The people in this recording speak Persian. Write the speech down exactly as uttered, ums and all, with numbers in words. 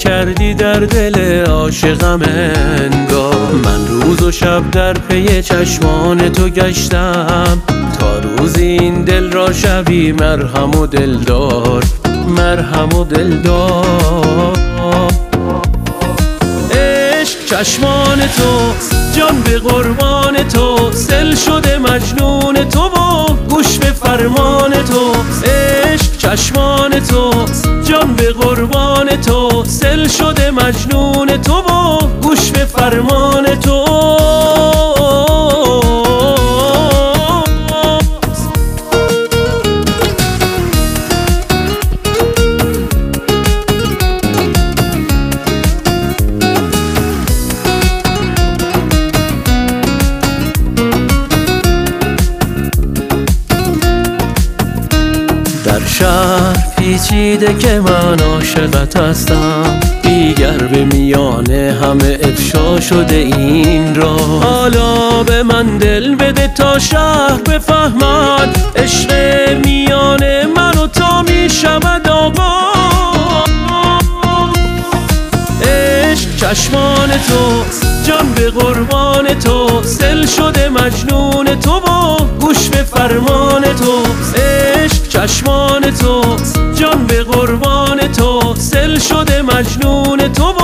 کردی در دل عاشقم انگار. من روز و شب در پی چشمان تو گشتم تا روزی این دل را شوی مرهم و دلدار، مرهم و دلدار. عشق چشمان تو، جان به قربان تو، دل شده مجنون تو و گوش به فرمان تو. عشق چشمان تو، جان به قربان تو، دل شده مجنون تو و گوش به فرمان تو. در شهر پیچیده که من عاشقت هستم، دیگر به میانه همه افشا شده این را. حالا به من دل بده تا شهر بفهمد عشق میانه من و تو می شود آقا. عشق چشمان تو، جان به قربان تو، دل شده مجنون تو و گوش به فرمان تو. عشق چشمان تو، جان به قربان تو، دل شده مجنون تو